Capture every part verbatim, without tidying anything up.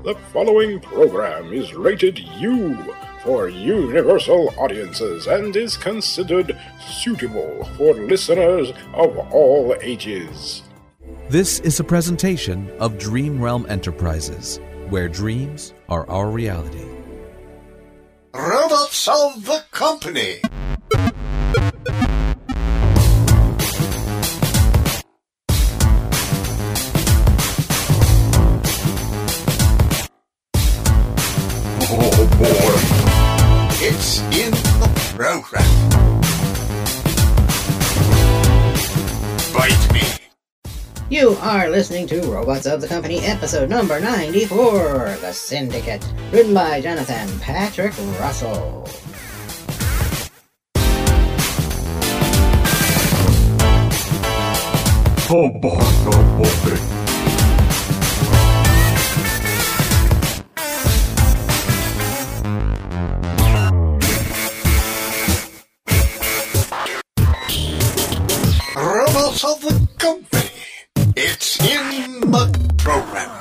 The following program is rated U for universal audiences and is considered suitable for listeners of all ages. This is a presentation of Dream Realm Enterprises, where dreams are our reality. Robots of the Company. Oh boy, it's in the program. Bite me. You are listening to Robots of the Company, episode number ninety-four, The Syndicate, written by Jonathan Patrick Russell. Oh boy, oh boy. Robots of the Company. It's in the program.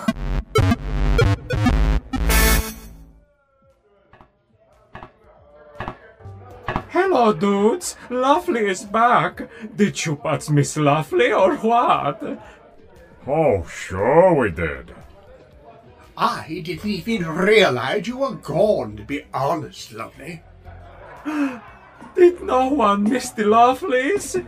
Hello, dudes. Lovely is back. Did you bots miss Lovely or what? Oh, sure we did. I didn't even realize you were gone, to be honest, Lovely. Did no one miss the Lovelies?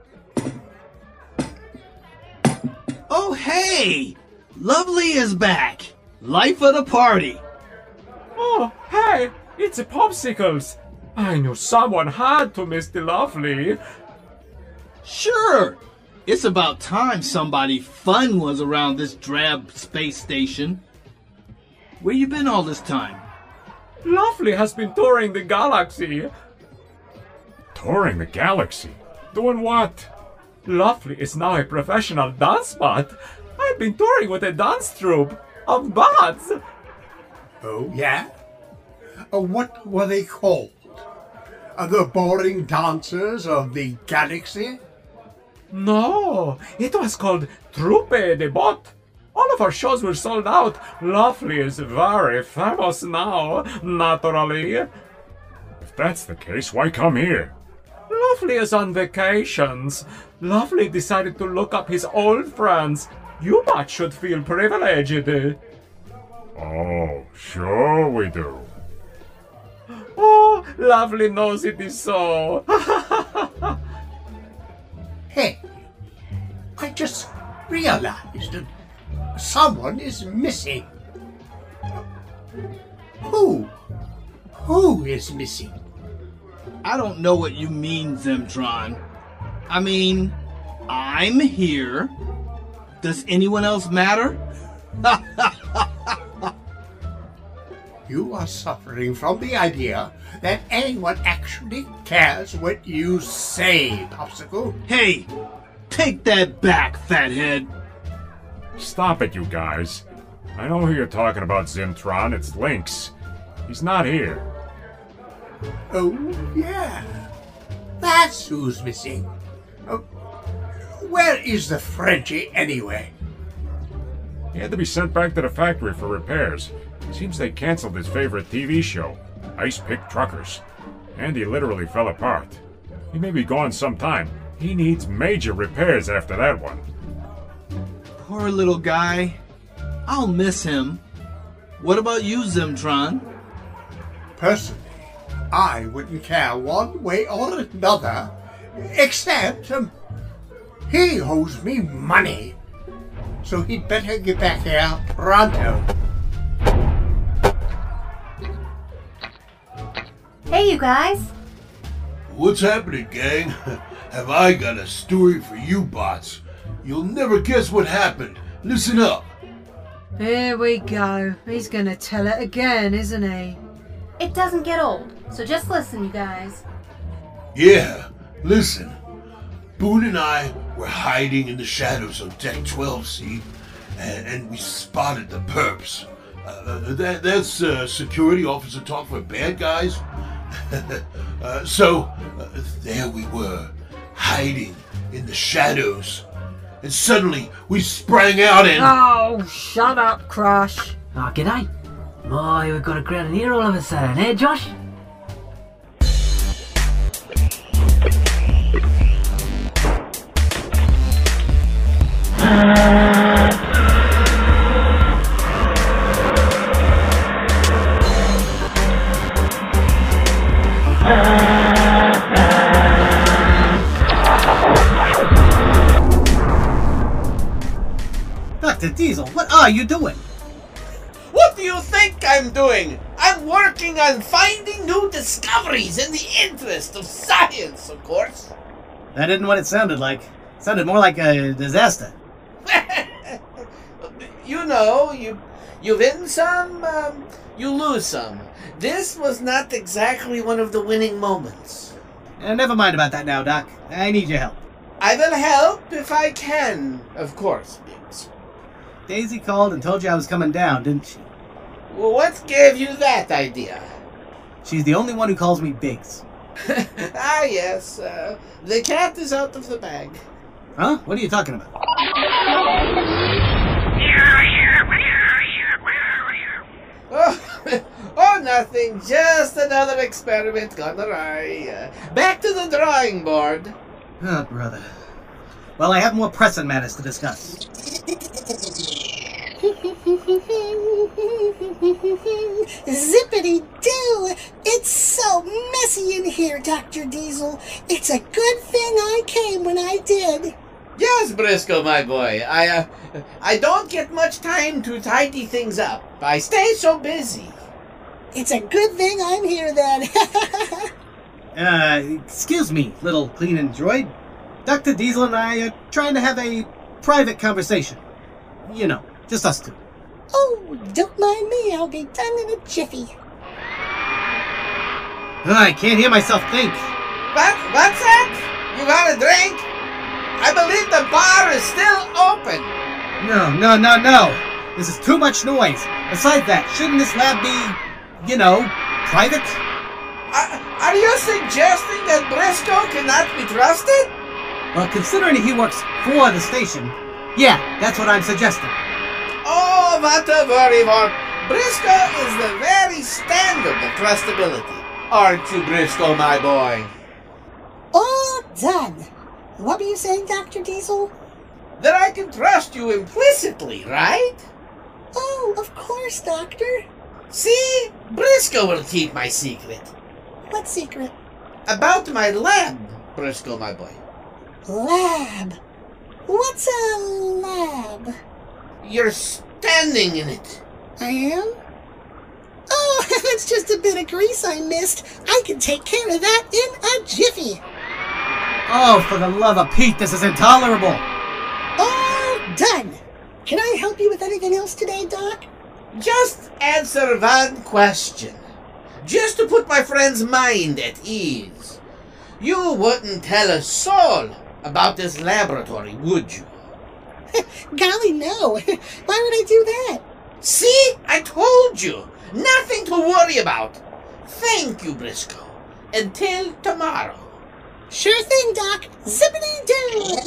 Oh, hey! Lovely is back! Life of the party! Oh, hey! It's a Popsicles! I knew someone had to miss the Lovely. Sure! It's about time somebody fun was around this drab space station. Where you been all this time? Lovely has been touring the galaxy. Touring the galaxy? Doing what? Lovely is now a professional dance bot. I've been touring with a dance troupe of bots. Oh, yeah? Uh, what were they called? Uh, the Boring Dancers of the Galaxy? No, it was called Troupe de Bot. All of our shows were sold out. Lovely is very famous now, naturally. If that's the case, why come here? Lovely is on vacations. Lovely decided to look up his old friends. You bots should feel privileged. Oh, sure we do. Oh, Lovely knows it is so. Hey, I just realized that someone is missing. Who? Who is missing? I don't know what you mean, Zimtron. I mean, I'm here. Does anyone else matter? You are suffering from the idea that anyone actually cares what you say, Popsicle. Hey, take that back, fathead. Stop it, you guys. I know who you're talking about, Zimtron. It's Lynx. He's not here. Oh, yeah. That's who's missing. Uh, where is the Frenchie, anyway? He had to be sent back to the factory for repairs. Seems they canceled his favorite T V show, Ice Pick Truckers. And he literally fell apart. He may be gone some time. He needs major repairs after that one. Poor little guy. I'll miss him. What about you, Zimtron? Personally, I wouldn't care one way or another, except um, he owes me money. So he'd better get back here pronto. Hey, you guys. What's happening, gang? Have I got a story for you bots? You'll never guess what happened. Listen up. Here we go. He's gonna tell it again, isn't he? It doesn't get old, so just listen, you guys. Yeah, listen. Boone and I were hiding in the shadows of Deck twelve, see? And, and we spotted the perps. Uh, that, that's uh, security officer talk for bad guys. uh, so, uh, there we were, hiding in the shadows. And suddenly, we sprang out and... Oh, shut up, Crush. Oh, g'day. Boy, we've got a crowd in here all of a sudden, eh, Josh? Doctor Diesel, what are you doing? What do you think I'm doing? I'm working on finding new discoveries in the interest of science, of course. That isn't what it sounded like. It sounded more like a disaster. You know, you you win some, um, you lose some. This was not exactly one of the winning moments. Uh, never mind about that now, Doc. I need your help. I will help if I can, of course, Biggs. Daisy called and told you I was coming down, didn't she? Well, what gave you that idea? She's the only one who calls me Biggs. Ah, yes. Uh, the cat is out of the bag. Huh? What are you talking about? Oh, oh, nothing. Just another experiment gone awry. Uh, back to the drawing board. Oh, brother. Well, I have more pressing matters to discuss. Zippity-doo! It's so messy in here, Doctor Diesel. It's a good thing I came when I did. Yes, Briscoe, my boy. I, uh, I don't get much time to tidy things up. I stay so busy. It's a good thing I'm here, then. uh, excuse me, little cleaning droid. Doctor Diesel and I are trying to have a private conversation. You know, just us two. Oh, don't mind me. I'll be done in a jiffy. I can't hear myself think. What? What's that? You got a drink? I believe the bar is still open. No, no, no, no. This is too much noise. Besides that, shouldn't this lab be, you know, private? Are, are you suggesting that Briscoe cannot be trusted? Well, considering he works for the station, yeah, that's what I'm suggesting. Oh, what a worrywart. Briscoe is the very standard of trustability. Aren't you, Briscoe, my boy? All done. What were you saying, Doctor Diesel? That I can trust you implicitly, right? Oh, of course, Doctor. See? Briscoe will keep my secret. What secret? About my lab, Briscoe, my boy. Lab? What's a lab? You're standing in it. I am? Oh, that's just a bit of grease I missed. I can take care of that in a jiffy. Oh, for the love of Pete, this is intolerable. All done. Can I help you with anything else today, Doc? Just answer one question. Just to put my friend's mind at ease. You wouldn't tell a soul about this laboratory, would you? Golly, no. Why would I do that? See? I told you. Nothing to worry about. Thank you, Briscoe. Until tomorrow. Sure thing, Doc. Zippity-doo.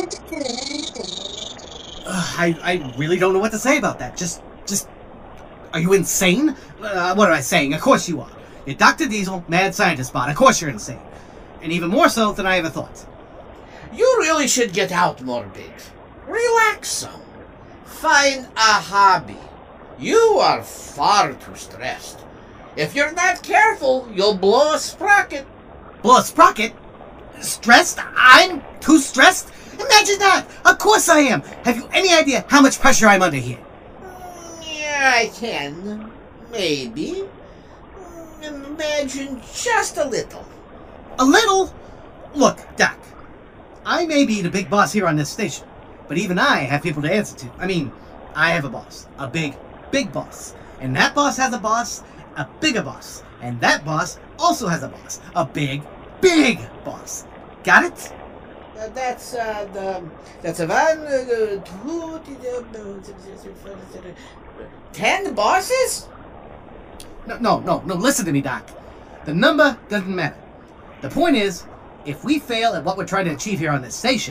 Uh, I, I really don't know what to say about that. Just, just, are you insane? Uh, what am I saying? Of course you are. You're Doctor Diesel, mad scientist bot. Of course you're insane. And even more so than I ever thought. You really should get out more, Biggs. Relax some. Find a hobby. You are far too stressed. If you're not careful, you'll blow a sprocket. Blow a sprocket? Stressed? I'm too stressed? Imagine that! Of course I am! Have you any idea how much pressure I'm under here? Yeah, I can. Maybe. Imagine just a little. A little? Look, Doc. I may be the big boss here on this station, but even I have people to answer to. I mean, I have a boss. A big, big boss. And that boss has a boss, a bigger boss. And that boss also has a boss. A big, big boss. Got it? Uh, that's, uh, the... That's a one, uh, two... Ten bosses? No, no, no, no, listen to me, Doc. The number doesn't matter. The point is, if we fail at what we're trying to achieve here on this station,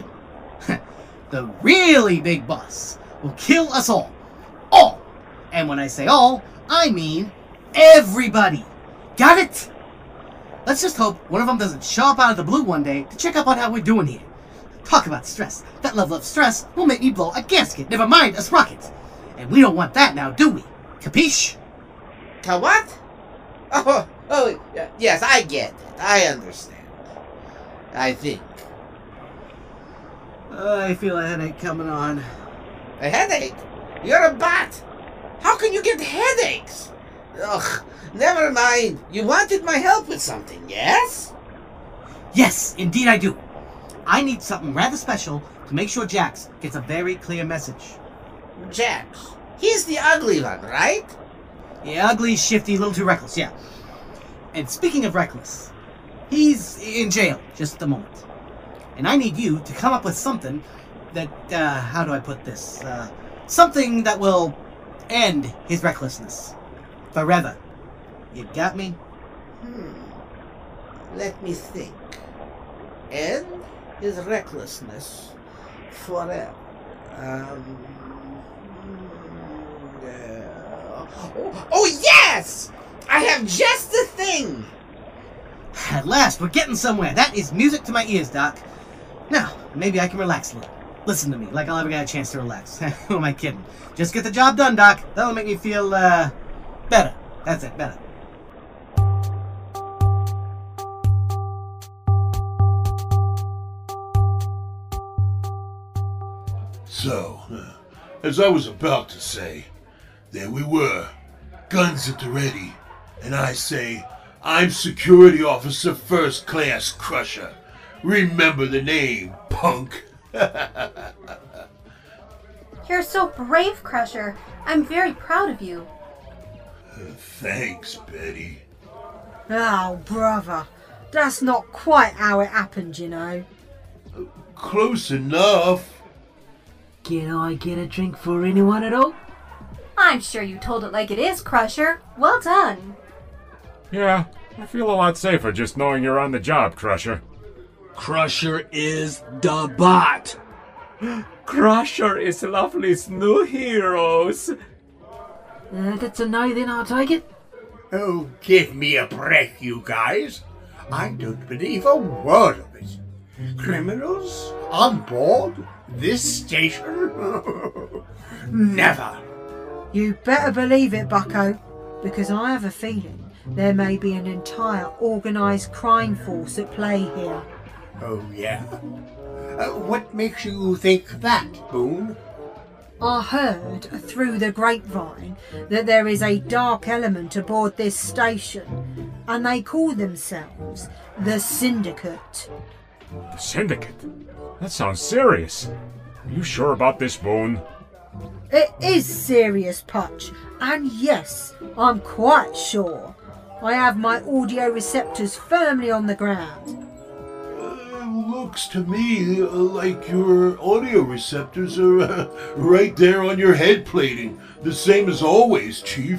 the really big boss will kill us all. All! And when I say all, I mean everybody. Got it? Let's just hope one of them doesn't show up out of the blue one day to check up on how we're doing here. Talk about stress. That level of stress will make me blow a gasket, never mind a sprocket. And we don't want that now, do we? Capiche? To what? Oh, oh, yes, I get it. I understand. I think. Uh, I feel a headache coming on. A headache? You're a bat. How can you get headaches? Ugh, never mind. You wanted my help with something, yes? Yes, indeed I do. I need something rather special to make sure Jax gets a very clear message. Jax? He's the ugly one, right? Yeah, ugly, shifty, a little too reckless, yeah. And speaking of reckless, he's in jail just at the moment. And I need you to come up with something that, uh, how do I put this? Uh, something that will end his recklessness. Forever. You got me? Hmm. Let me think. End his recklessness forever. Um. Uh, oh, oh, yes! I have just the thing! At last, we're getting somewhere. That is music to my ears, Doc. Now, maybe I can relax a little. Listen to me, like I'll ever get a chance to relax. Who am I kidding? Just get the job done, Doc. That'll make me feel, uh, better. That's it, better. So, uh, as I was about to say, there we were, guns at the ready, and I say, I'm Security Officer First Class Crusher. Remember the name, punk. You're so brave, Crusher. I'm very proud of you. Uh, thanks, Betty. Oh, brother. That's not quite how it happened, you know. Uh, close enough. Can I get a drink for anyone at all? I'm sure you told it like it is, Crusher. Well done. Yeah, I feel a lot safer just knowing you're on the job, Crusher. Crusher is the bot. Crusher is Lovely's new heroes. Uh, that's a no then, I'll take it. Oh, give me a break, you guys. I don't believe a word of it. Criminals on board this station? Never. You better believe it, Bucko, because I have a feeling there may be an entire organised crime force at play here. Oh, yeah? Uh, what makes you think that, Boone? I heard through the grapevine that there is a dark element aboard this station, and they call themselves the Syndicate. The Syndicate? That sounds serious. Are you sure about this, Boone? It is serious, Putch, and yes, I'm quite sure. I have my audio receptors firmly on the ground. Looks to me uh, like your audio receptors are uh, right there on your head plating. The same as always, Chief.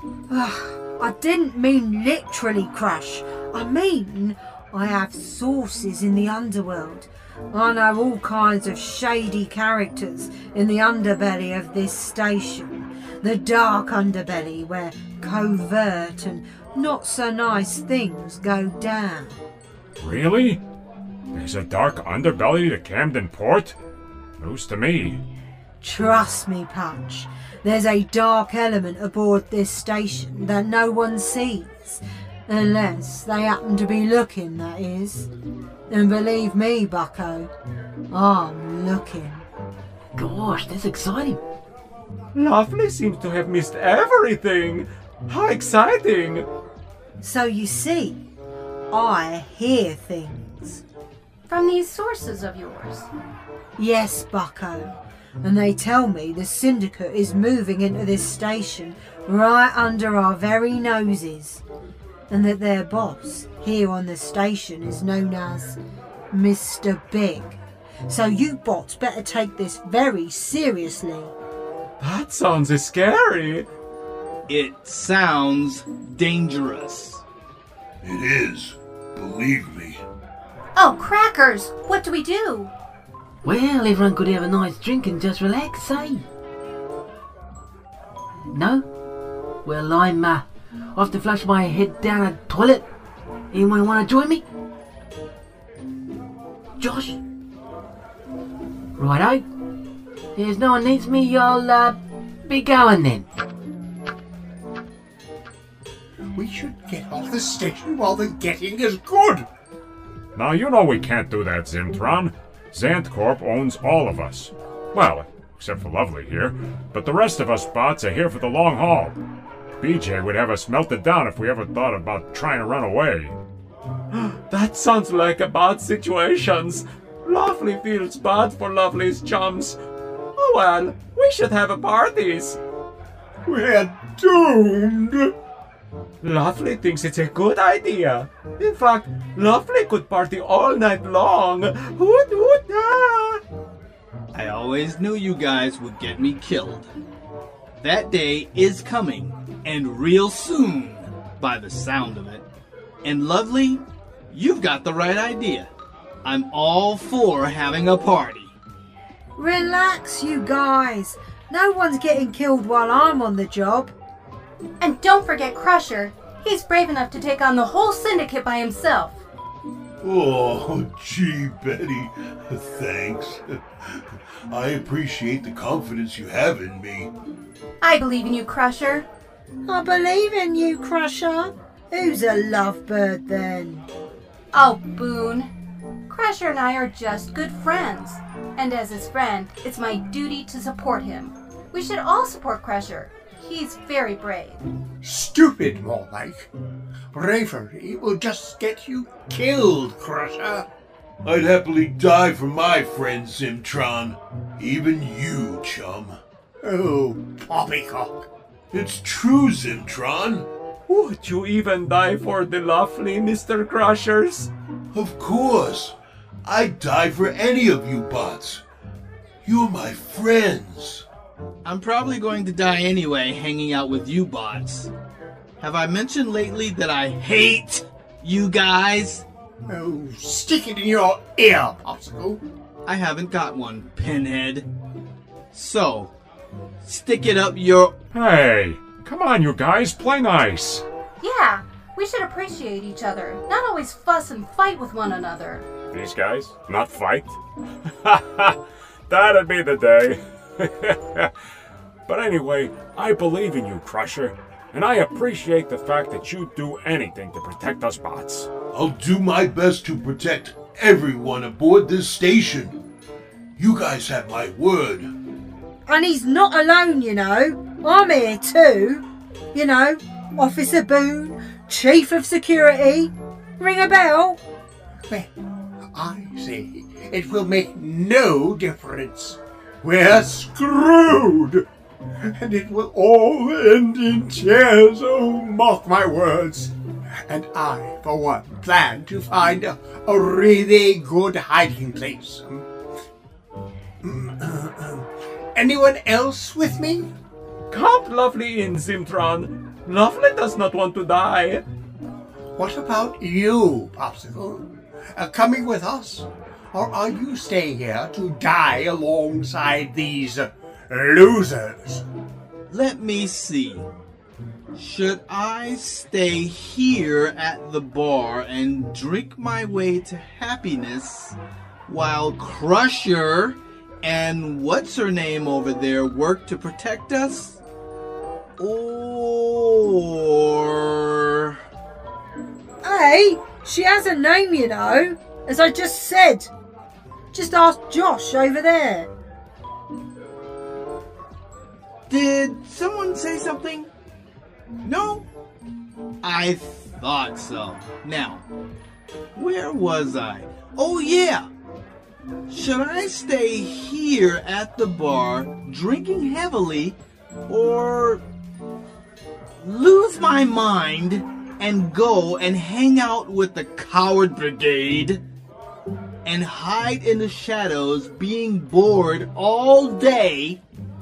I didn't mean literally, Crush. I mean, I have sources in the underworld. I know all kinds of shady characters in the underbelly of this station. The dark underbelly where covert and not so nice things go down. Really? There's a dark underbelly to Camden Port? News to me. Trust me, Punch. There's a dark element aboard this station that no one sees. Unless they happen to be looking, that is. And believe me, Bucko, I'm looking. Gosh, that's exciting. Lovely seems to have missed everything. How exciting! So you see, I hear things. From these sources of yours? Yes, Bucko. And they tell me the Syndicate is moving into this station right under our very noses. And that their boss here on the station is known as Mister Big. So you bots better take this very seriously. That sounds scary. It sounds dangerous. It is. Believe me. Oh, crackers! What do we do? Well, everyone could have a nice drink and just relax, eh? No? Well, I'm uh, off to flush my head down a toilet. Anyone want to join me? Josh? Righto. If no one needs me, I'll uh, be going then. We should get off the station while the getting is good. Now, you know we can't do that, Zimtron. Zantcorp owns all of us. Well, except for Lovely here. But the rest of us bots are here for the long haul. B J would have us melted down if we ever thought about trying to run away. That sounds like a bad situations. Lovely feels bad for Lovely's chums. Oh well, we should have a parties. We're doomed. Lovely thinks it's a good idea. In fact, Lovely could party all night long. Hoot hoot ah! I always knew you guys would get me killed. That day is coming, and real soon, by the sound of it. And Lovely, you've got the right idea. I'm all for having a party. Relax, you guys. No one's getting killed while I'm on the job. And don't forget Crusher. He's brave enough to take on the whole syndicate by himself. Oh, gee, Betty. Thanks. I appreciate the confidence you have in me. I believe in you, Crusher. I believe in you, Crusher. Who's a lovebird then? Oh, Boone. Crusher and I are just good friends. And as his friend, it's my duty to support him. We should all support Crusher. He's very brave. Stupid, more like. Bravery will just get you killed, Crusher. I'd happily die for my friend, Zimtron. Even you, chum. Oh, poppycock. It's true, Zimtron. Would you even die for the Lovely, Mister Crushers? Of course. I'd die for any of you bots. You're my friends. I'm probably going to die anyway hanging out with you bots. Have I mentioned lately that I hate you guys? Oh, stick it in your ear, Popsicle. I haven't got one, Pinhead. So, stick it up your... Hey, come on you guys, play nice. Yeah, we should appreciate each other, not always fuss and fight with one another. These guys? Not fight? That'd be the day. But anyway, I believe in you, Crusher, and I appreciate the fact that you'd do anything to protect us bots. I'll do my best to protect everyone aboard this station. You guys have my word. And he's not alone, you know. I'm here too. You know, Officer Boone, Chief of Security. Ring a bell? Well, I say it will make no difference. We're screwed! And it will all end in tears, oh, mark my words. And I, for one, plan to find a, a really good hiding place. Anyone else with me? Count Lovely in, Zimtron. Lovely does not want to die. What about you, Popsicle? Uh, coming with us? Or are you staying here to die alongside these uh, losers? Let me see. Should I stay here at the bar and drink my way to happiness while Crusher and what's-her-name over there work to protect us? Or... Hey, she has a name, you know, as I just said. Just ask Josh over there. Did someone say something? No? I thought so. Now, where was I? Oh yeah! Should I stay here at the bar, drinking heavily, or lose my mind and go and hang out with the Coward Brigade and hide in the shadows, being bored all day?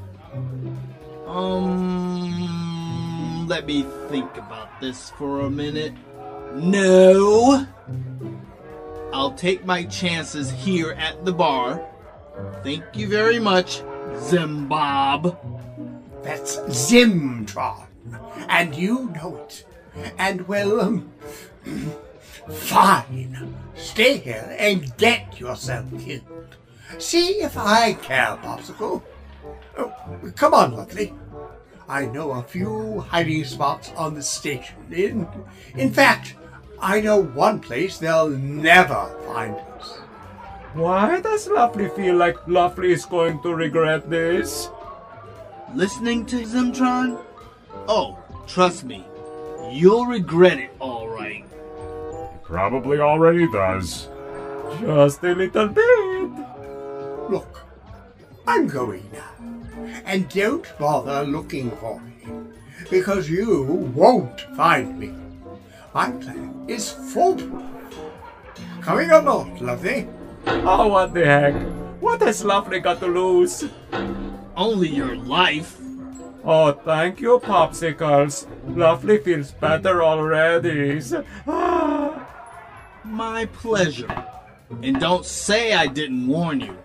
Um, let me think about this for a minute. No! I'll take my chances here at the bar. Thank you very much, Zimbob. That's Zimtron. and you know it. And, well, um, fine. Stay here and get yourself killed. See if I care, Popsicle. Oh, come on, Lovely. I know a few hiding spots on the station. In, in fact, I know one place they'll never find us. Why does Lovely feel like Lovely is going to regret this? Listening to Zimtron? Oh, trust me, you'll regret it all right. Probably already does. Just a little bit. Look, I'm going now. And don't bother looking for me, because you won't find me. My plan is foolproof. Coming or not, Lovely? Oh, what the heck? What has Lovely got to lose? Only your life. Oh, thank you, Popsicles. Lovely feels better already. Ah. My pleasure. And don't say I didn't warn you.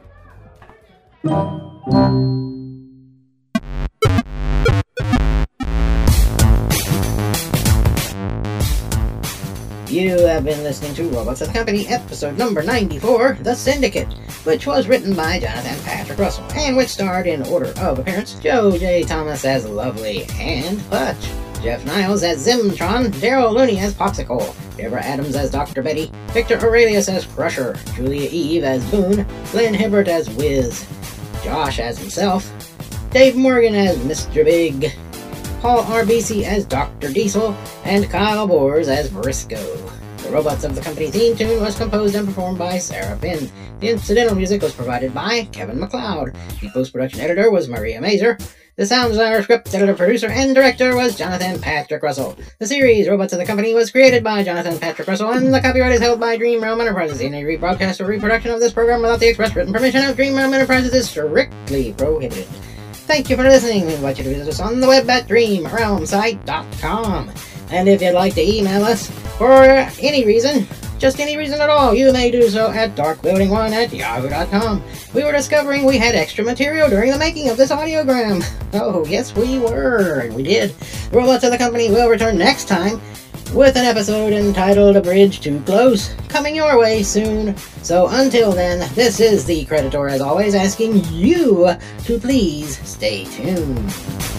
You have been listening to Robots of the Company, episode number ninety-four, The Syndicate, which was written by Jonathan Patrick Russell, and which starred in order of appearance Joe J. Thomas as Lovely and Hutch, Jeff Niles as Zimtron, Daryl Looney as Popsicle, Deborah Adams as Doctor Betty, Victor Aurelius as Crusher, Julia Eve as Boone, Glenn Hibbert as Wiz, Josh as himself, Dave Morgan as Mister Big, Paul R B C as Doctor Diesel, and Kyle Bors as Briscoe. The Robots of the Company theme tune was composed and performed by Sarah Finn. The incidental music was provided by Kevin MacLeod. The post-production editor was Maria Mazer. The sound designer, script editor, producer, and director was Jonathan Patrick Russell. The series Robots of the Company was created by Jonathan Patrick Russell, and the copyright is held by Dream Realm Enterprises. Any rebroadcast or reproduction of this program without the express written permission of Dream Realm Enterprises is strictly prohibited. Thank you for listening. We invite you to visit us on the web at dream realm site dot com. And if you'd like to email us for any reason, just any reason at all, you may do so at dark building one at yahoo dot com. We were discovering we had extra material during the making of this audiogram. Oh, yes we were, and we did. Robots of the Company will return next time with an episode entitled A Bridge Too Close, coming your way soon. So until then, this is the Creditor as always asking you to please stay tuned.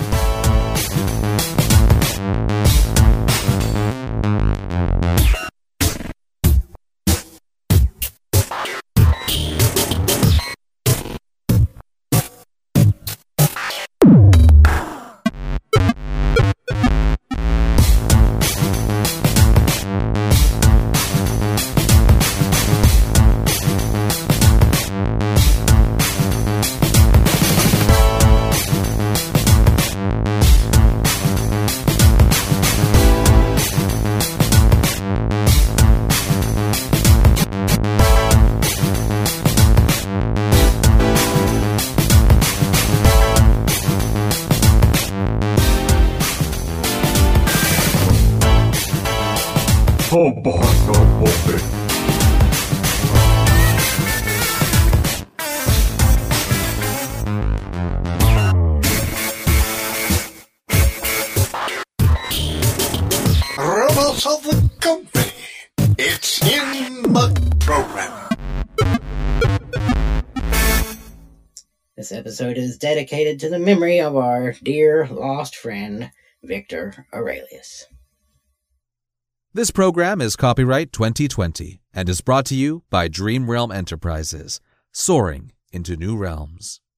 Oh boy, oh boy. Robots of the Company. It's in the program. This episode is dedicated to the memory of our dear lost friend, Victor Aurelius. This program is copyright twenty twenty and is brought to you by Dream Realm Enterprises, soaring into new realms.